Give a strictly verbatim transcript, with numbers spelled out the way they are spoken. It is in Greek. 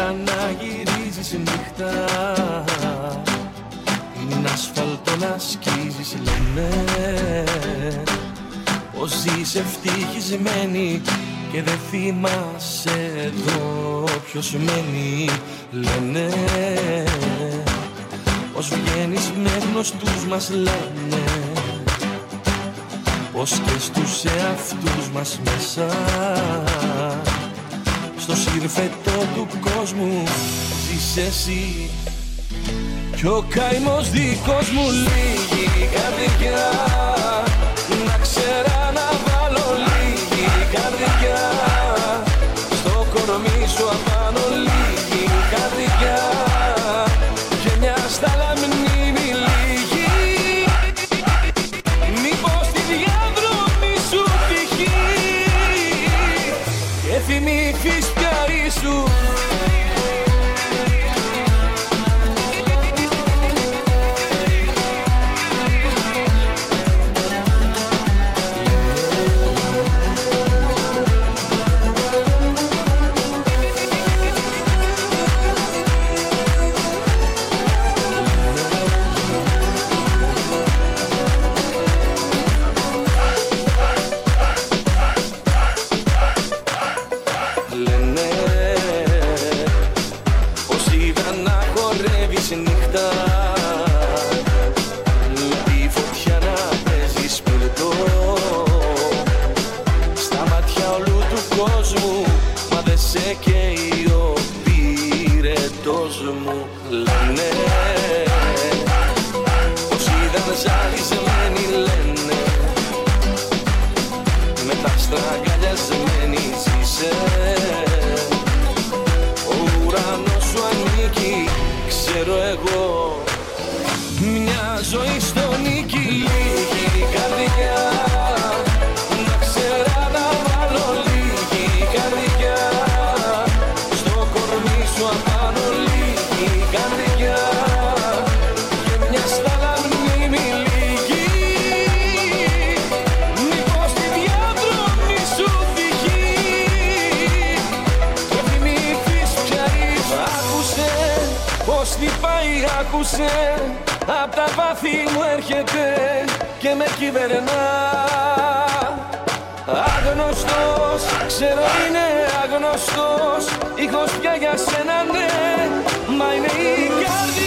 ξαναγυρίζεις νύχτα, είναι ασφαλτό να σκίζεις. Λένε πως ζεις ευτυχισμένη και δεν θυμάσαι εδώ ποιος μένει. Λένε πως βγαίνεις με γνωστούς μας. Λένε πως και στους εαυτούς μας μέσα στο σύρφετο του κόσμου ζεις εσύ. Κι ο καημός δικός μου λίγη καρδιά, να ξέρα να βάλω λίγη καρδιά στο κορμί σου απάνω. Λίγη καρδιά και μια στάλα μνήμη λίγη. Μήπως τη διαδρομή σου τυχεί και θυμηθείς πια ήσου. Απ' τα βάθη μου έρχεται και με κυβερνά. Άγνωστος, ξέρω είναι άγνωστος, ήχος πια για σένα ναι, μα είναι η καρδιά.